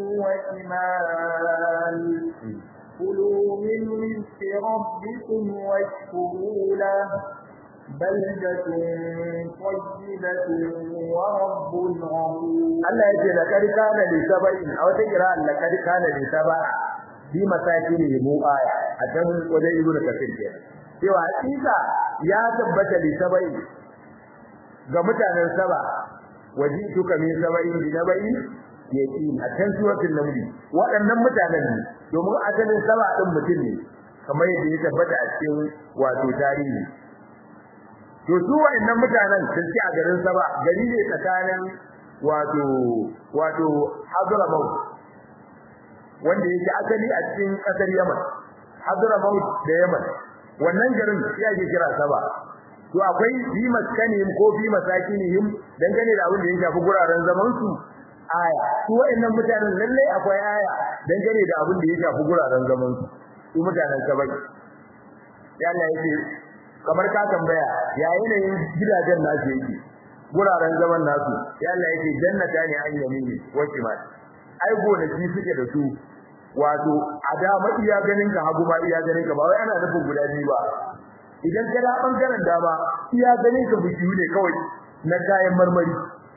وشمال كلوا من رزق ربكم واشكروا له بلدة طيبة ورب غفور Allah yake da kadi kana li sab'in aw tajra la kadi kana li sab'a bi masakini mu aya a dan wajen ibnu kafir ke cewa hakika ya tabbata li sab'in ga mutanen saba wajituka min sab'in bi naba'in yaqin a can suratul naml waɗannan mutanen ne domin asalin saba din mutum ne kamar yadda ya tabbata a cikin wato tarihi to su waɗannan mutanen sun ci a garin saba gari ne tsakanin wato wato Hadramaut wanda yake asali a cikin kasar Yaman Hadramaut da Yaman wannan garin ya ke kira Saba to akwai bi maskanihim ko bi masakinihim dangane da abin da ya shafi guraren zaman su aya su wayannan mutanen lalle akwai aya dangane da abin da ya shafi guraren zaman su su mutanen Saba ya Allah yake kamar ka tambaya ya yanayin gidajen nasu yake guraren zaman nasu ya Allah yake jannata ne an yamini wa shimal ai gonaki suke da su wato a dama iya ganin ka hagu ma iya ganin ka ba wai ana nufin guda biyu ba idan ka da bangaren dama iya ganin ka bishiyu ne kawai na kayan marmari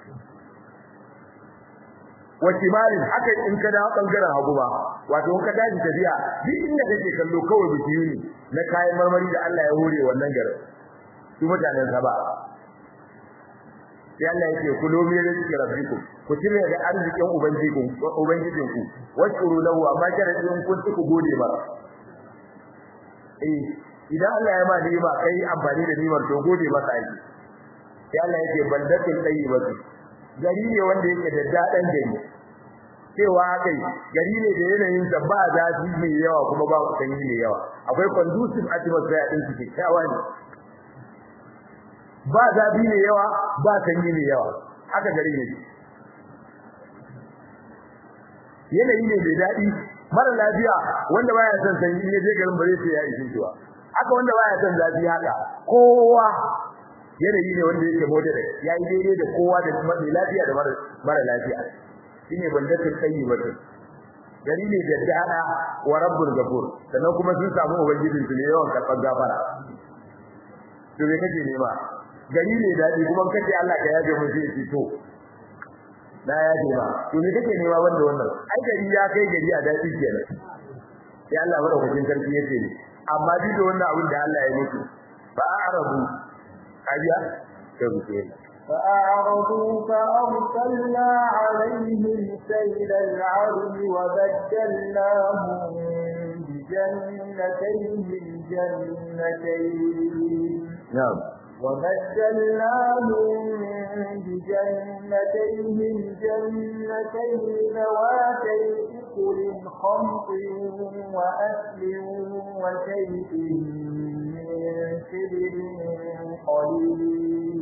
wa shimalin haka in ka da bangaren hagu ba wato in ka daji tafiya duk inda kake kallo kawai bishiyu ne na kayan marmari da Allah ya hore wannan garin su mutanen sa ba sai Allah yake ku lomi da cikin rabbikum ku tire da arzikin ubangijinku ubangijinku washkuru lahu amma sharadin kun ku gode ba eh idan Allah ya ma ni'ima kai amfani da ni'imar to gode masa ai sai Allah yake baldatul tayyibatu gari ne wanda yake da dadan gari cewa kai gari ne da yanayin sa ba zafi mai yawa kuma ba sanyi mai yawa akwai conducive atmosphere din shi kyawa ne ba zafi ne yawa ba sanyi ne yawa haka gari ne yanayi ne mai dadi mara lafiya wanda baya son sanyi ne je garin bare sai ya ishin shi haka wanda baya son zafi haka kowa yanayi ne wanda yake moderate yayi daidai da kowa da mai lafiya da mara mara lafiya shine bandatul tayyibatu gari ne da dada wa rabbul ghafur sannan kuma sun samu ubangijin su ne yawan karban gafara to me kake nema gari ne dadi kuma kace Allah ka yaje mu sai to na yaje ba to me kake nema wanda wannan ai gari ya kai gari a dadi kenan sai Allah bada hukuncin sarki yace ne amma duk da wannan abin da Allah ya mutu ba arabu ajiya to buke فأعرضوا فأرسلنا عليهم سيل العرم وبدلناهم بجنتين جنتين نعم وبدلناهم بجنتين جنتين ذواتي أكل خمط وأكل وشيء من سدر قليل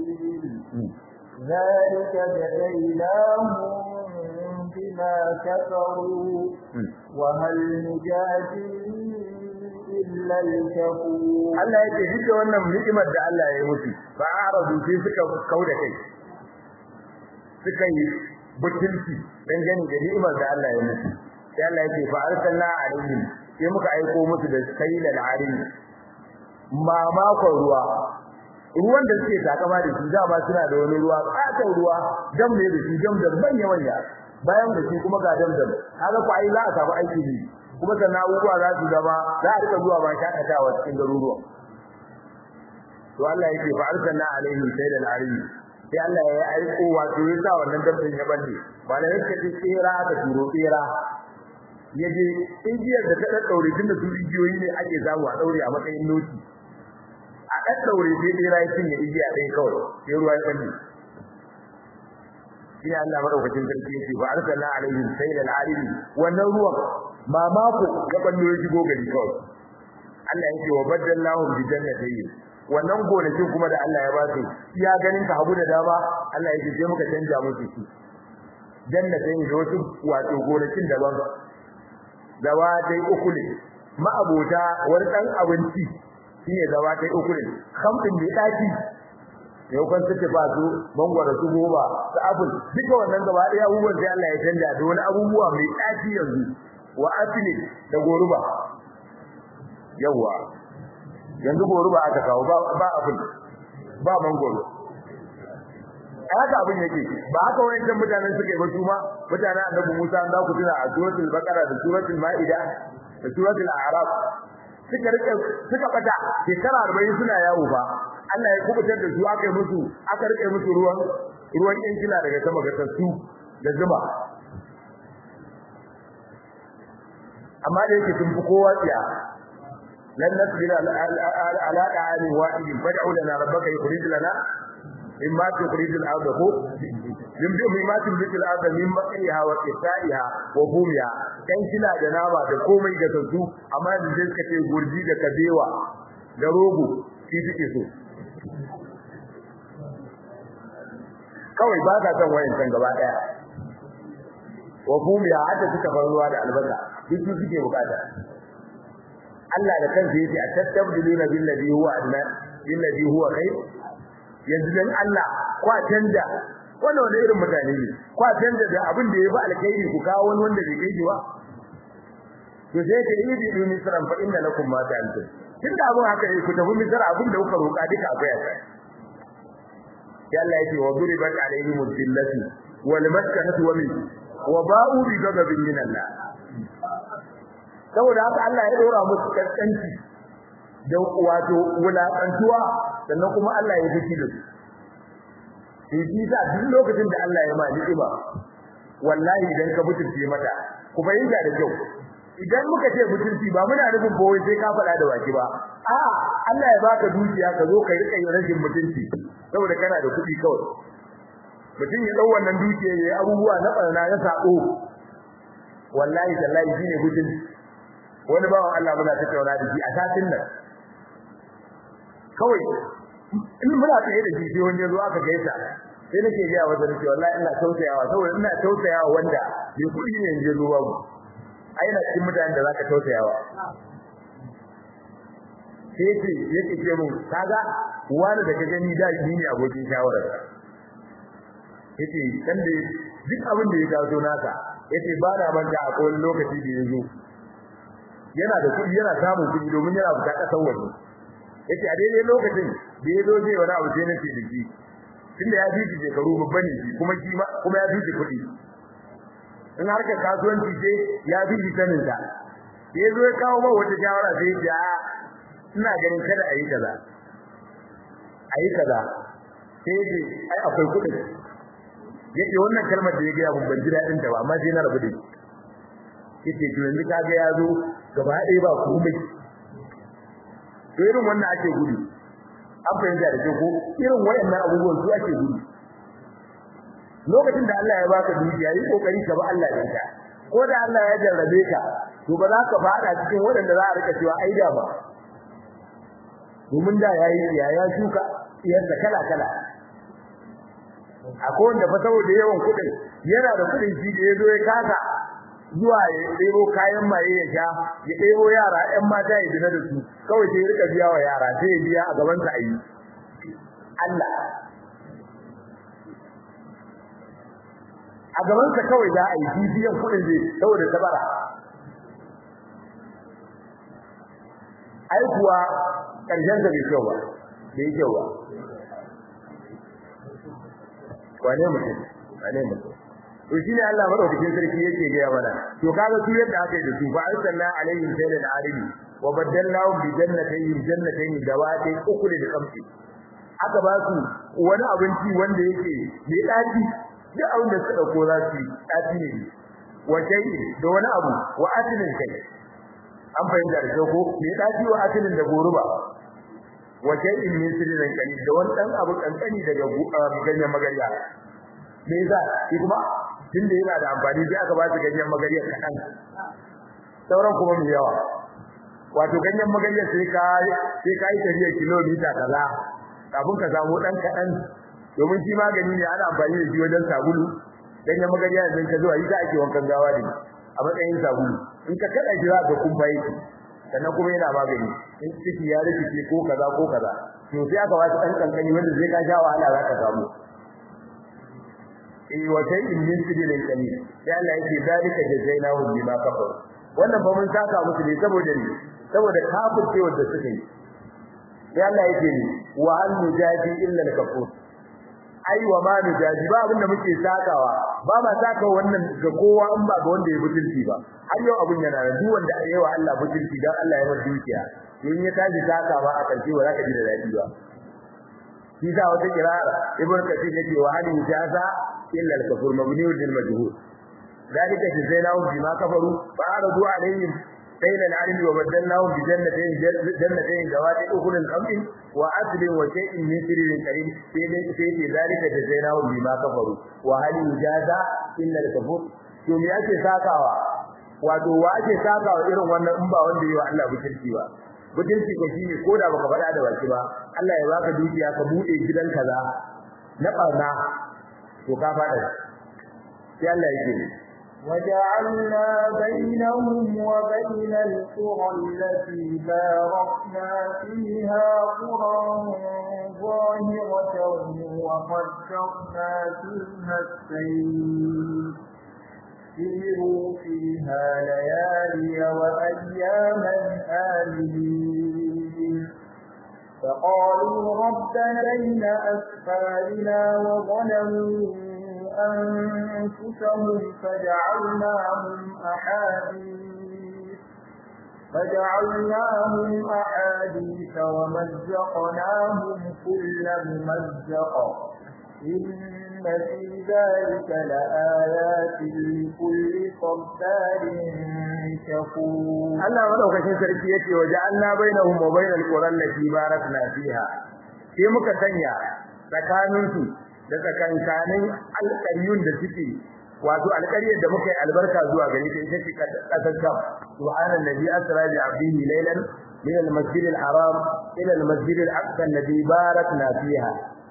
ذلك جزيناهم بما كفروا وهل نجازي إلا الكفور Allah yake duka wannan ni'imar da Allah ya yi musu ba arabu sai suka kauda kai suka yi butulci dangane da ni'imar da Allah ya yi musu sai Allah yake fa arsalna alaihim sai muka aiko musu da sailal arim mamakon ruwa ruwan da suke takama da shi dama suna da wani ruwa katon ruwa dam ne da shi dam da manya manya bayan da shi kuma ga dam dam kaga ko ai za a samu aiki ne kuma sannan abubuwa za su zama za a rika zuwa ba shakatawa cikin garuruwa to Allah yake fa arsalna alaihim sayyidal arim sai Allah ya aiko wato ya sa wannan dabbin ya bande ba da yake ce tsira da turo tsira yaje igiyar da ta daddaure tun da su igiyoyi ne ake zamu a daure a matsayin noti a daddaure sai tsira ya cinye igiya dai kawai sai ruwa ya bande sai Allah madaukakin sarki yake fa arsalna alaihim sayyidal arim wannan ruwan mamako ya ballo ya shigo gari kawai Allah yake wa badallahu bi jannatayn wannan gonakin kuma da Allah ya ba su ya ganin ka hagu da dama Allah yake je muka canja musu su jannatin da wasu wato gonakin daban zawatai ukuli ma'abota wani dan abinci shine zawatai ukuli khamtin bi daki yau kan suke ba su mangwara su goba su apple duka wannan gaba daya abubuwan sai Allah ya canja da wani abubuwa mai daki yanzu wa asli da goruba yawa yanzu goruba aka kawo ba ba abin ba mangoro haka abin yake ba haka wayannan mutanen suke ba kuma mutanen annabi Musa an za ku tuna a suratul baqara da suratul maida da suratul a'raf suka rike suka bata shekara arba'in suna yawo ba Allah ya kubutar da su aka yi musu aka rike musu ruwan ruwan yankila daga sama ga tassu da zuma amma da yake sun fi kowa tsiya lan nasbira ala da'ani wahidin fad'u lana rabbaka yukhrij lana mimma tukhrij al-ardh yumdi mimma tukhrij al-ardh min baqiha wa qithaiha wa bumiha dan kila da nama da komai da su amma da suka ce gurji da kabewa da rogo shi suke so kawai ba ka san wayan kan gaba daya wa bumiha hada suka faruwa da albasa duk suke bukata Allah da kansa yace atastabdiluna billazi huwa adna billazi huwa khair yanzu dan Allah kwa canja wannan wani irin mutane ne kwa canja da abin da yafi alkhairi ku kawo wani wanda bai kai ba to sai ka yi bi misran fa inna lakum ma ta'alun tunda abin haka ne ku tafi misra abin da kuka roka duka akwai aka ya Allah yake wa duribat alaihim dhillatu wal maskanatu wa min wa ba'u bi ghadabin min Allah saboda haka Allah ya dora musu kaskanci da wato wulakantuwa sannan kuma Allah ya fiki da su shi da duk lokacin da Allah ya ma ni'ima wallahi idan ka mutunce mata ku bayyana da kyau idan muka ce mutunci ba muna nufin bawai sai ka faɗa da baki ba a Allah ya baka dukiya ka zo ka rika yin rashin mutunci saboda kana da kuɗi kawai mutum ya dau wannan dukiya yayi abubuwa na barna ya sako wallahi tallahi shine mutunci wani bawan Allah muna tattauna da shi a satin nan kawai in muna tsaye da shi sai wani yazo aka gaisa sai nake ga wa zan ce wallahi ina tausayawa saboda ina tausayawa wanda bai kudi ne yanzu ruwa ba ai na cikin mutanen da zaka tausayawa sai ce yake ce mun kaga wani da ka gani da shi ne abokin shawara yace dan da duk abin da ya taso naka yace ba na manta akwai lokaci da yazo yana da kudi yana samun kudi domin yana buƙatar kasar waje yace a daidai lokacin da yazo zai wani abu sai nace da shi tunda ya ji shekaru babban ne kuma shi kuma ya ji kudi in harkar kasuwanci ce ya ji sanin ta yazo ya kawo mai wata shawara sai ya ina ganin kada ayi kaza ayi kaza sai ce ai akwai kudi yace wannan kalmar da ya ga mun ban ji dadin ta ba amma sai na rabu da shi yace to yanzu kaga yazo gaba ɗaya ba komai to irin wannan ake gudu an fahimta da ko irin wayannan abubuwan su ake gudu lokacin da Allah ya baka dukiya yi kokari ka ba Allah da ita ko da Allah ya jarrabe ka to ba za ka fada cikin wadanda za a rika cewa ai da ba domin da yayi ya ya shuka iyarsa kala kala akwai wanda fa saboda yawan kudin yana da kudin shi da yazo ya kasa zuwa ya ɗebo kayan maye ya sha ya ɗebo yara ƴan mata ya dina da su kawai sai rika biya wa yara sai ya biya a gaban sa ayi Allah a gaban sa kawai za a yi bibiyan kuɗin zai saboda tabara ai kuwa karshen da bai kyau ba bai kyau ba wane mutum wane mutum to shine Allah madaukakin sarki yake ga mana to kaga su yadda aka yi da su fa arsalna alaihim sayyidan arimi wa badalnahum bi jannatayn jannatayn dawatin ukul da kamsi aka ba su wani abinci wanda yake mai daci duk abin da suka dauko za su daci ne wa shay'in da wani abu wa aslin kai an fahimta da ko mai daci wa aslin da goruba wa shay'in min sirrin kali da wani dan abu kankani daga ganyen magariya me yasa shi kuma tunda yana da amfani sai aka ba su ganyen magariya kadan sauran kuma mai yawa wato ganyen magariya sai ka sai kai tafiya kilomita kaza kafin ka samu dan kadan domin shi magani ne ana amfani da shi wajen sabulu ganyen magariya idan ka zo a yi ta ake wankan gawa ne a matsayin sabulu in ka kada jira ga kumbai sannan kuma yana magani in ciki ya rikice ko kaza ko kaza to sai aka ba su dan kankani wanda zai ka sha wahala za ka samu eh wata in min sidilin kani sai Allah yake zalika jazainahu bima kafaru wannan ba mun saka musu ne saboda ne saboda kafirce wanda suka yi sai Allah yake ni wa an mujaji illa al-kafur ai wa ma mujaji ba abinda muke sakawa ba ma saka wannan ga kowa in ba ga wanda ya butulci ba har yau abun yana da duk wanda yayi wa Allah butulci dan Allah ya masa dukiya in ya taji saka ba a karshe ba za ka ji da dadi ba shi da wata kirara ibn kathir yake wa an mujaza illa al-kafur mabni lil majhul ذلك جزيناهم بما كفروا فعرضوا عليهم سيل العلم وبدلناهم بجنتين جنتين ذوات أكل خمس وعسل وشيء من سرير كريم في ذلك جزيناهم بما كفروا وهل يجازى إلا الكفور يوم يأتي ساكاوا wato wa ake sakawa irin wannan in ba wanda yi wa Allah butulci ba butulci ko shine koda baka faɗa da baki ba Allah ya baka dukiya ka bude gidan kaza na barna to ka faɗa sai Allah yake وجعلنا بينهم وبين القرى التي باركنا فيها قرى ظاهرة وقدرنا فيها السير سيروا فيها ليالي وأياما آمنين فقالوا ربنا بين أسفارنا وظلموا أنفسهم فجعلناهم أحاديث فجعلناهم أحاديث ومزقناهم كل ممزق إن في ذلك لآيات لكل صبار شكور. الله مدوكاشين sarki yace waja'alna bainahum wa bainal qura allati barakna fiha sai muka sanya tsakaninsu da tsakankanin alƙaryun da suke wato alƙaryar da muka yi albarka zuwa gare ta ita ce kasar Sham subhanallazi asra bi 'abdihi laylan min al-masjid al-haram ila al-masjid al-aqsa alladhi barakna fiha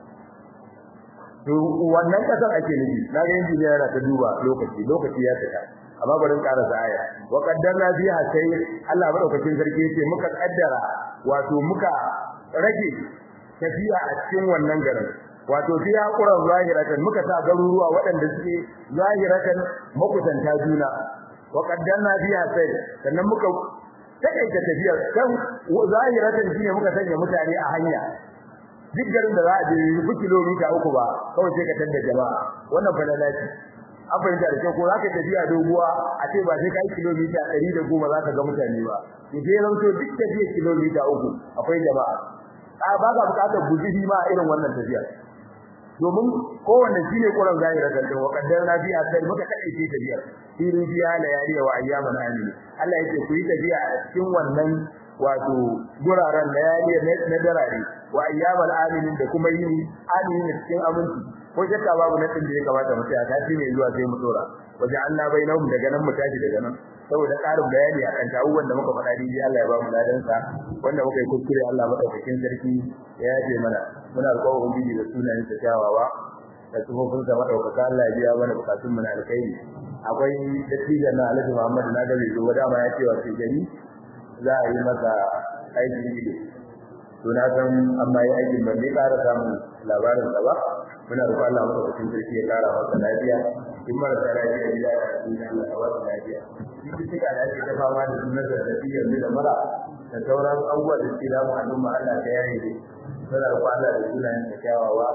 to wannan kasar ake nufi na ga injiniya yana ta duba lokaci lokaci ya tsaya amma bari in karasa aya wa qaddarna fiha sai Allah madaukakin sarki yace muka kaddara wato muka rage tafiya a cikin wannan garin wato fiya quran zahiratan muka sa garuruwa waɗanda suke zahiratan makusanta juna wa qaddarna fiha sai sannan muka takaita tafiyar kan zahiratan shine muka sanya mutane a hanya duk garin da za a je ku kilomita uku ba kawai sai ka tada jama'a wannan fa lalaci an fahimta da ko za ka tafiya doguwa a ce ba sai kai kilomita ɗari da goma za ka ga mutane ba to sai ranto duk tafiyar kilomita uku akwai jama'a a ba ka bukatar guzuri ma irin wannan tafiyar domin kowanne shine Qur'an zahiratan da waqaddarna fi asal muka kaice tafiya firin biya layali wa ayyaman amin Allah yake ku yi tafiya a cikin wannan wato guraren layali na darare wa ayyaman amin da kuma yini amin cikin aminci ko shakka babu nan din da ya kamata mu tsaya tafi ne zuwa sai mu dora waje Allah bainahum daga nan mu tashi daga nan saboda karin bayani akan tawuwan da muka faɗa dai Allah ya ba mu ladan sa wanda muka yi kuskure Allah madaukakin sarki ya yaje mana muna roƙon ubangiji da sunayen sa kyawawa da tsofin sa madaukaka Allah ya biya mana bukatun mu na alkhairi akwai dattijan na Alhaji Muhammad na gabe zo da ma ya ce wa sai gari za a yi masa aikin ido to na san amma yi aikin ban ne ƙara samun labarin sa ba muna roƙon Allah madaukakin sarki ya ƙara masa lafiya in mara lafiya ya yi Allah ya wasa lafiya cututtuka da ake ta fama da sunan zazzabi yanzu da mura da sauran abubuwa da suke damu al'umma Allah ta yaye ne suna roƙon Allah da sunayen da kyawawa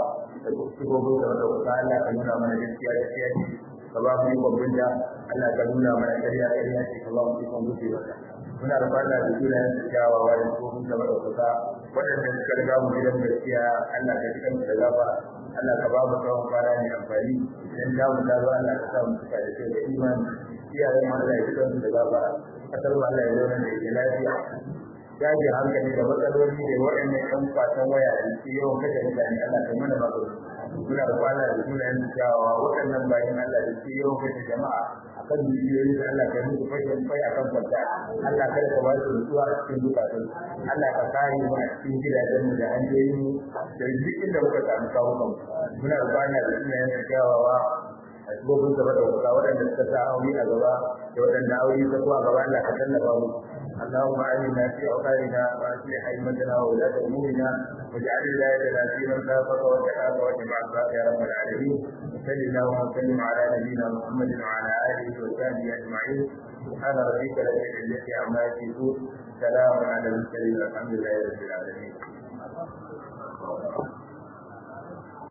da sifofin da wanda kuka Allah ka nuna mana gaskiya gaskiya ce ka ba mu ikon binta Allah ka nuna mana ƙarya ƙarya ce ka ba mu ikon guje mata muna da fata da sunayen da kyawawa da sifofin da wanda kuka waɗanda suka riga mu gidan gaskiya Allah ka cikin da gaba Allah ka ba mu tsawon fara ne amfani idan da mu dawo Allah ka sa mu cika da kai da imani iyayen mu Allah ya cikin da gaba kasar mu Allah ya zauna da ke lafiya yaji hankali da matsaloli da waɗannan ɗan kwatan waya da ke yawan kashe mutane Allah ka mana magana muna da kwana da sunayen kyawawa waɗannan bayan Allah da ke yawan kashe jama'a akan bidiyoyi da Allah ka muku fashin fai akan kwanta Allah kada ka ba su nutsuwa a cikin dukatun Allah ka kare mu a cikin gidajen mu da hanyoyin mu da duk inda muka samu kawo kanmu muna da kwana da sunayen kyawawa a cikin gaba da kuka waɗanda suka sa aure a gaba da waɗanda aure ta kuwa gaba Allah ka tallafa mu اللهم آمنا في أوطاننا وأصلح أئمتنا وولاة أمورنا واجعل ولايتنا في من خافك واتقاك واتبع عصاك يا رب العالمين وصل اللهم وسلم على نبينا محمد وعلى آله وصحبه أجمعين سبحان ربك رب العزة عما يصفون سلام على المرسلين والحمد لله رب العالمين